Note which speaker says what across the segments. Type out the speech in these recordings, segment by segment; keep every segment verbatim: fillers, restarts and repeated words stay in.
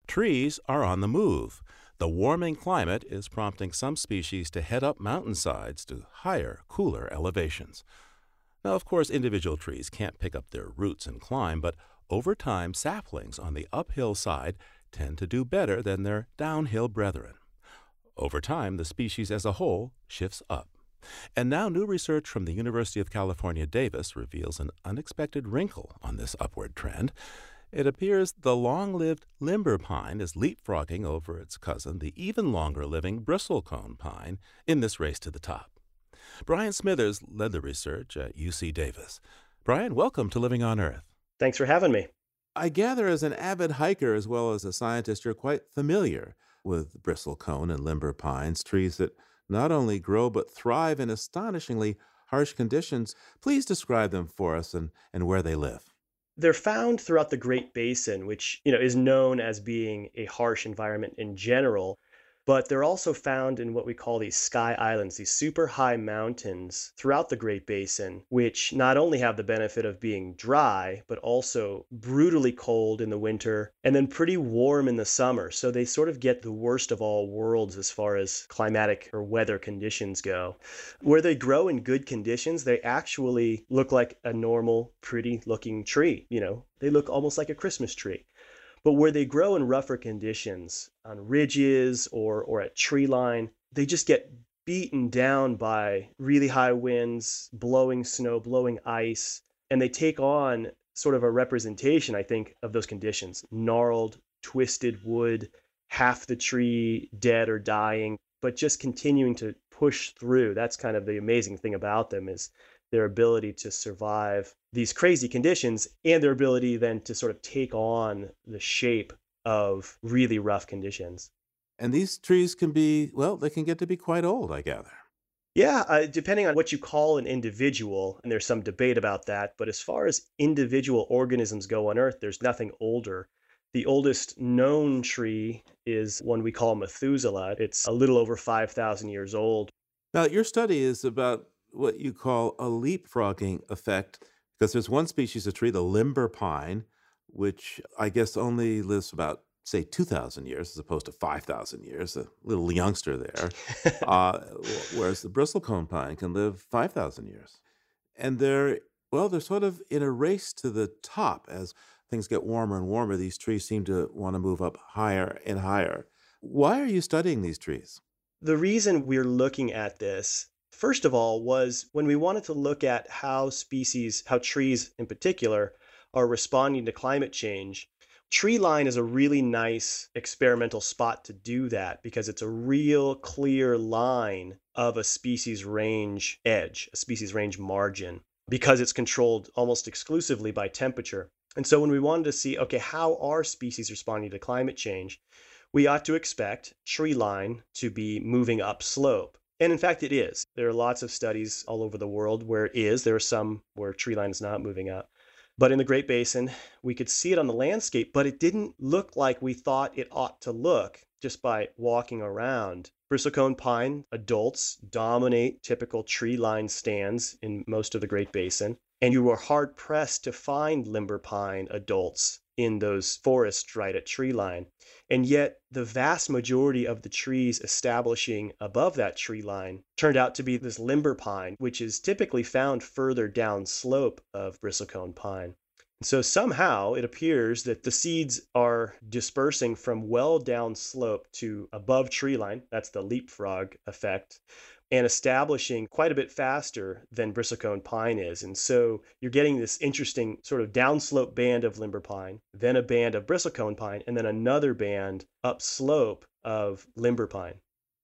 Speaker 1: Trees are on the move. The warming climate is prompting some species to head up mountainsides to higher, cooler elevations. Now, of course, individual trees can't pick up their roots and climb, but over time, saplings on the uphill side tend to do better than their downhill brethren. Over time, the species as a whole shifts up. And now new research from the University of California, Davis reveals an unexpected wrinkle on this upward trend. It appears the long-lived limber pine is leapfrogging over its cousin, the even longer-living bristlecone pine, in this race to the top. Brian Smithers led the research at U C Davis. Brian, welcome to Living on Earth.
Speaker 2: Thanks for having me.
Speaker 1: I gather as an avid hiker as well as a scientist, you're quite familiar with bristlecone and limber pines, trees that not only grow but thrive in astonishingly harsh conditions. Please describe them for us and, and where they live.
Speaker 2: They're found throughout the Great Basin, which, you know, is known as being a harsh environment in general. But they're also found in what we call these sky islands, these super high mountains throughout the Great Basin, which not only have the benefit of being dry, but also brutally cold in the winter and then pretty warm in the summer. So they sort of get the worst of all worlds as far as climatic or weather conditions go. Where they grow in good conditions, they actually look like a normal, pretty looking tree. You know, they look almost like a Christmas tree. But where they grow in rougher conditions, on ridges or, or at tree line, they just get beaten down by really high winds, blowing snow, blowing ice, and they take on sort of a representation, I think, of those conditions. Gnarled, twisted wood, half the tree dead or dying, but just continuing to push through. That's kind of the amazing thing about them, is their ability to survive these crazy conditions and their ability then to sort of take on the shape of really rough conditions.
Speaker 1: And these trees can be, well, they can get to be quite old, I gather.
Speaker 2: Yeah, uh, depending on what you call an individual, and there's some debate about that, but as far as individual organisms go on Earth, there's nothing older. The oldest known tree is one we call Methuselah. It's a little over five thousand years old.
Speaker 1: Now, your study is about what you call a leapfrogging effect, because there's one species of tree, the limber pine, which I guess only lives about, say, two thousand years as opposed to five thousand years, a little youngster there, uh, whereas the bristlecone pine can live five thousand years. And they're, well, they're sort of in a race to the top. As things get warmer and warmer, these trees seem to want to move up higher and higher. Why are you studying these trees?
Speaker 2: The reason we're looking at this, first of all, was when we wanted to look at how species, how trees in particular, are responding to climate change. Tree line is a really nice experimental spot to do that because it's a real clear line of a species range edge, a species range margin, because it's controlled almost exclusively by temperature. And so when we wanted to see, okay, how are species responding to climate change, we ought to expect tree line to be moving up slope. And in fact, it is. There are lots of studies all over the world where it is. There are some where tree line is not moving up. But in the Great Basin, we could see it on the landscape, but it didn't look like we thought it ought to look just by walking around. Bristlecone pine adults dominate typical tree line stands in most of the Great Basin, and you were hard pressed to find limber pine adults in those forests right at tree line. And yet the vast majority of the trees establishing above that tree line turned out to be this limber pine, which is typically found further down slope of bristlecone pine. And so somehow it appears that the seeds are dispersing from well down slope to above tree line. That's the leapfrog effect, and establishing quite a bit faster than bristlecone pine is. And so you're getting this interesting sort of downslope band of limber pine, then a band of bristlecone pine, and then another band upslope of limber pine.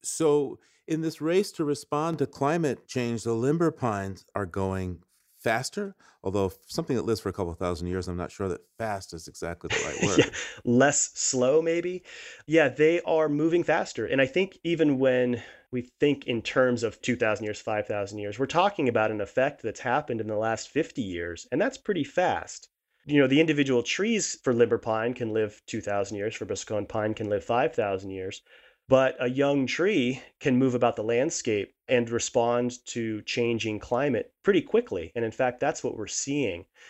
Speaker 1: So in this race to respond to climate change, the limber pines are going faster, although something that lives for a couple of thousand years, I'm not sure that fast is exactly the right word.
Speaker 2: Yeah, less slow maybe. Yeah, they are moving faster. And I think even when we think in terms of two thousand years, five thousand years, we're talking about an effect that's happened in the last fifty years, and that's pretty fast. You know, the individual trees for limber pine can live two thousand years, for bristlecone pine can live five thousand years. But a young tree can move about the landscape and respond to changing climate pretty quickly. And in fact, that's what we're seeing.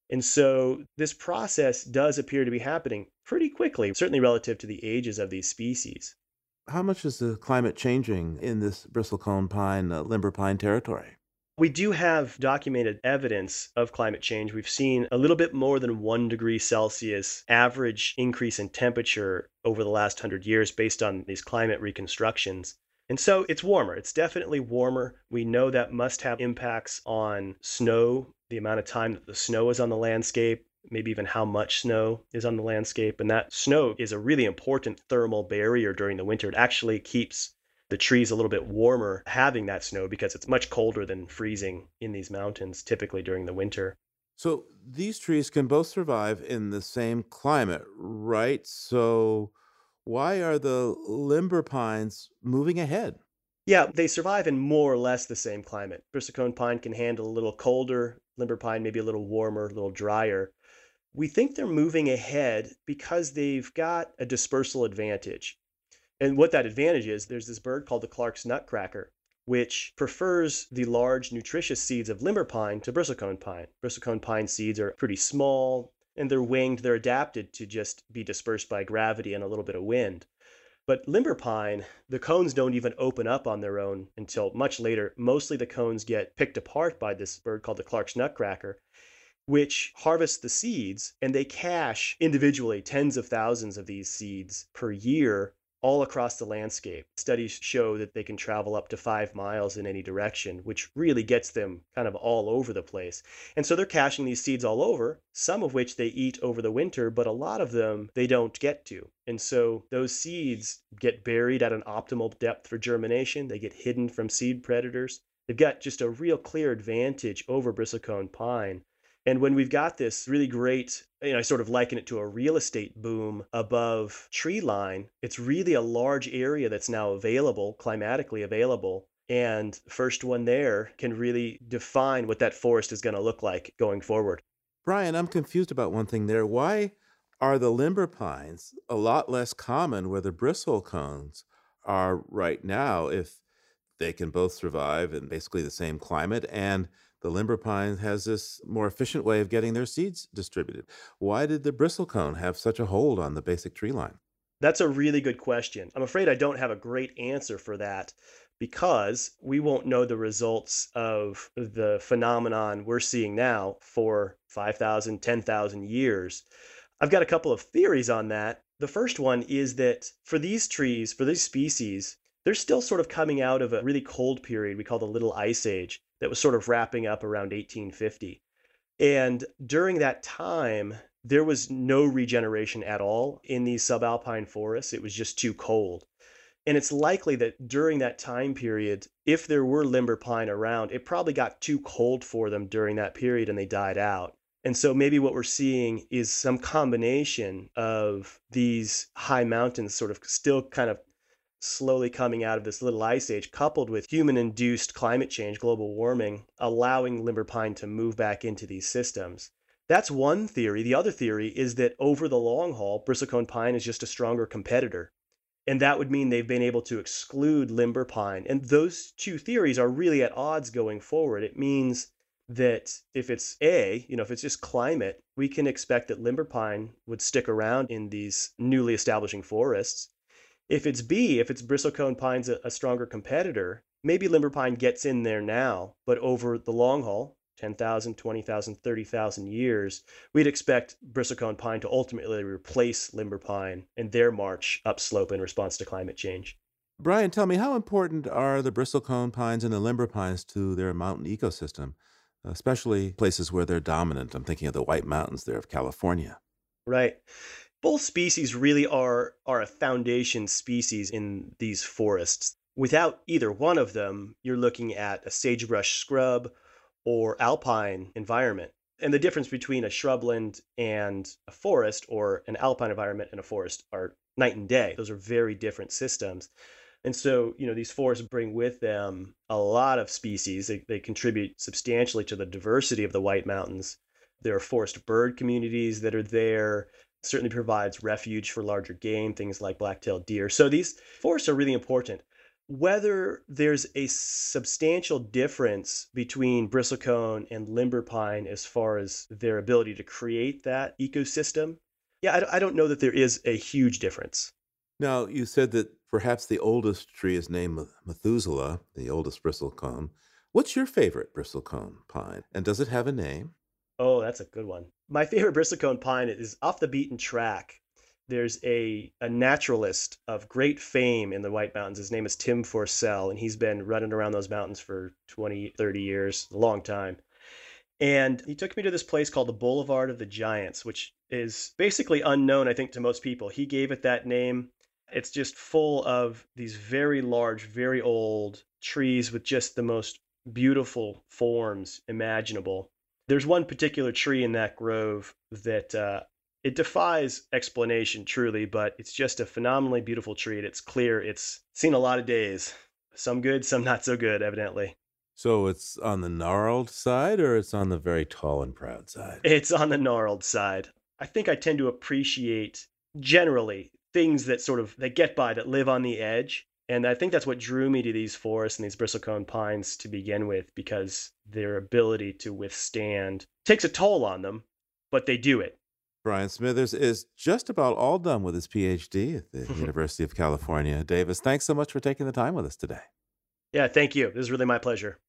Speaker 2: And so this process does appear to be happening pretty quickly, certainly relative to the ages of these species.
Speaker 1: How much is the climate changing in this bristlecone pine, uh, limber pine territory?
Speaker 2: We do have documented evidence of climate change. We've seen a little bit more than one degree Celsius average increase in temperature over the last hundred years based on these climate reconstructions. And so it's warmer. It's definitely warmer. We know that must have impacts on snow, the amount of time that the snow is on the landscape, maybe even how much snow is on the landscape. And that snow is a really important thermal barrier during the winter. It actually keeps the trees a little bit warmer having that snow because it's much colder than freezing in these mountains typically during the winter.
Speaker 1: So these trees can both survive in the same climate, right? So why are the limber pines moving ahead?
Speaker 2: Yeah, they survive in more or less the same climate. Bristlecone pine can handle a little colder, limber pine maybe a little warmer, a little drier. We think they're moving ahead because they've got a dispersal advantage. And what that advantage is, there's this bird called the Clark's nutcracker, which prefers the large, nutritious seeds of limber pine to bristlecone pine. Bristlecone pine seeds are pretty small and they're winged, they're adapted to just be dispersed by gravity and a little bit of wind. But limber pine, the cones don't even open up on their own until much later. Mostly the cones get picked apart by this bird called the Clark's nutcracker, which harvests the seeds and they cache individually tens of thousands of these seeds per year all across the landscape. Studies show that they can travel up to five miles in any direction, which really gets them kind of all over the place. And so they're caching these seeds all over, some of which they eat over the winter, but a lot of them they don't get to. And so those seeds get buried at an optimal depth for germination. They get hidden from seed predators. They've got just a real clear advantage over bristlecone pine. And when we've got this really great, you know, I sort of liken it to a real estate boom above tree line, it's really a large area that's now available, climatically available. And the first one there can really define what that forest is going to look like going forward.
Speaker 1: Brian, I'm confused about one thing there. Why are the limber pines a lot less common where the bristlecones are right now if they can both survive in basically the same climate and the limber pine has this more efficient way of getting their seeds distributed? Why did the bristlecone have such a hold on the basic tree line?
Speaker 2: That's a really good question. I'm afraid I don't have a great answer for that because we won't know the results of the phenomenon we're seeing now for five thousand, ten thousand years. I've got a couple of theories on that. The first one is that for these trees, for these species, they're still sort of coming out of a really cold period we call the Little Ice Age that was sort of wrapping up around eighteen fifty. And during that time, there was no regeneration at all in these subalpine forests. It was just too cold. And it's likely that during that time period, if there were limber pine around, it probably got too cold for them during that period and they died out. And so maybe what we're seeing is some combination of these high mountains sort of still kind of slowly coming out of this little ice age, coupled with human induced climate change, global warming, allowing limber pine to move back into these systems. That's one theory. The other theory is that over the long haul, bristlecone pine is just a stronger competitor. And that would mean they've been able to exclude limber pine. And those two theories are really at odds going forward. It means that if it's A, you know, if it's just climate, we can expect that limber pine would stick around in these newly establishing forests. If it's B, if it's bristlecone pine's a, a stronger competitor, maybe limber pine gets in there now, but over the long haul, ten thousand, twenty thousand, thirty thousand years, we'd expect bristlecone pine to ultimately replace limber pine in their march upslope in response to climate change.
Speaker 1: Brian, tell me, how important are the bristlecone pines and the limber pines to their mountain ecosystem, especially places where they're dominant? I'm thinking of the White Mountains there of California.
Speaker 2: Right. Both species really are, are a foundation species in these forests. Without either one of them, you're looking at a sagebrush scrub or alpine environment. And the difference between a shrubland and a forest or an alpine environment and a forest are night and day. Those are very different systems. And so, you know, these forests bring with them a lot of species. They, they contribute substantially to the diversity of the White Mountains. There are forest bird communities that are there. Certainly provides refuge for larger game, things like black-tailed deer. So these forests are really important. Whether there's a substantial difference between bristlecone and limber pine as far as their ability to create that ecosystem, yeah, I, don't- I don't know that there is a huge difference.
Speaker 1: Now, you said that perhaps the oldest tree is named Me- Methuselah, the oldest bristlecone. What's your favorite bristlecone pine? And does it have a name?
Speaker 2: Oh, that's a good one. My favorite bristlecone pine is off the beaten track. There's a, a naturalist of great fame in the White Mountains. His name is Tim Forsell, and he's been running around those mountains for twenty, thirty years, a long time. And he took me to this place called the Boulevard of the Giants, which is basically unknown, I think, to most people. He gave it that name. It's just full of these very large, very old trees with just the most beautiful forms imaginable. There's one particular tree in that grove that uh, it defies explanation, truly, but it's just a phenomenally beautiful tree. And it's clear it's seen a lot of days. Some good, some not so good, evidently.
Speaker 1: So it's on the gnarled side or it's on the very tall and proud side?
Speaker 2: It's on the gnarled side. I think I tend to appreciate generally things that sort of that get by that live on the edge. And I think that's what drew me to these forests and these bristlecone pines to begin with, because their ability to withstand takes a toll on them, but they do it.
Speaker 1: Brian Smithers is just about all done with his P H D at the University of California, Davis. Thanks so much for taking the time with us today.
Speaker 2: Yeah, thank you. This is really my pleasure.